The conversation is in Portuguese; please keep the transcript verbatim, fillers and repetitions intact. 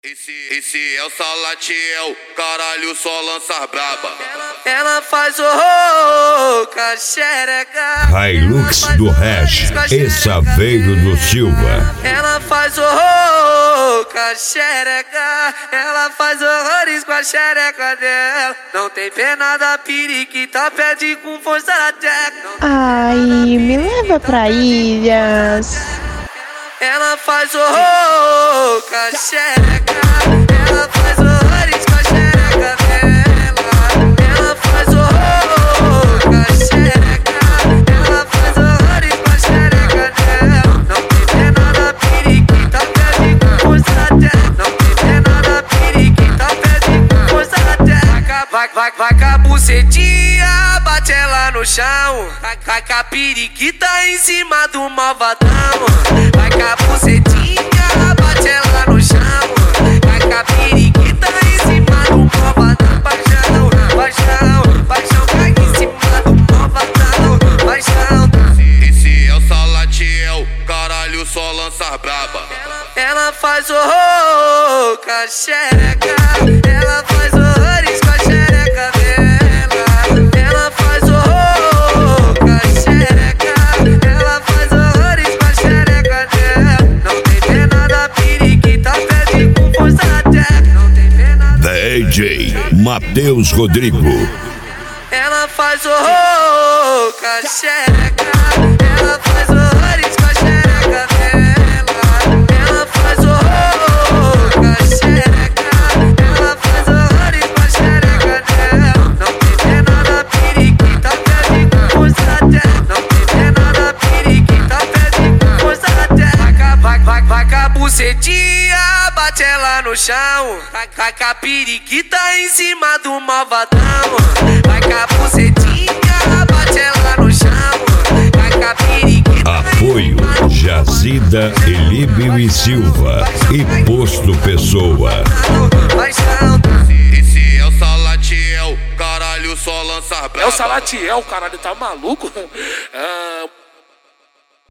Esse, esse é o Salatiel, caralho, só lança braba. Ela faz horror com a xereca. Hilux do Hash e Saveiro do Silva. Ela faz horror com a xereca. Ela faz horrores com a xereca dela. Não tem pena da periquita, pede com força na teca. Ai, me leva pra ilhas. Ela faz horror com a xereca. Ela faz horrores com a xereca dela. Ela faz horror com a xereca. Ela faz horrores com a xereca dela. Não tem pena da periquita, pede com força na teca. Não tem pena da periquita, pede com força na teca. Vai, vai, vai com a bucetinha, bate ela no chão. Vai, vai com a periquita em cima do malvadão. Vai com a bucetinha, bate ela no chão. Vai com a periquita em cima do malvadão. Paixão, paixão, paixão, cai em cima do malvadão. Paixão. Esse é o Salatiel, caralho, só lança braba. Ela faz horror com a xereca. Ela faz horrores com a xereca dela. Ela faz horror com a xereca. Ela faz horrores com a xereca dela. Não tem pena da periquita, pede com força na teca. Não tem pena da... D J Matheus Rodrigo. Ela faz horror com a xereca. Ela faz horrores com a xereca dela. Ela faz horror com a xereca. Ela faz horrores com a xereca dela. Não tem pena da periquita, pede com força na teca. Não tem pena da periquita, pede com força na teca. Vai, vai, vai com a bucetinha, bate ela no chão. Vai, vai com a periquita em cima do malvadão. Vai com a bucetinha, bate ela no chão. Vai com a periquita. Apoio Jazida, Elíbio e Silva e Posto Pessoa. Esse é o Salatiel, caralho, só lança braba. É o Salatiel, caralho, tá maluco? Ah...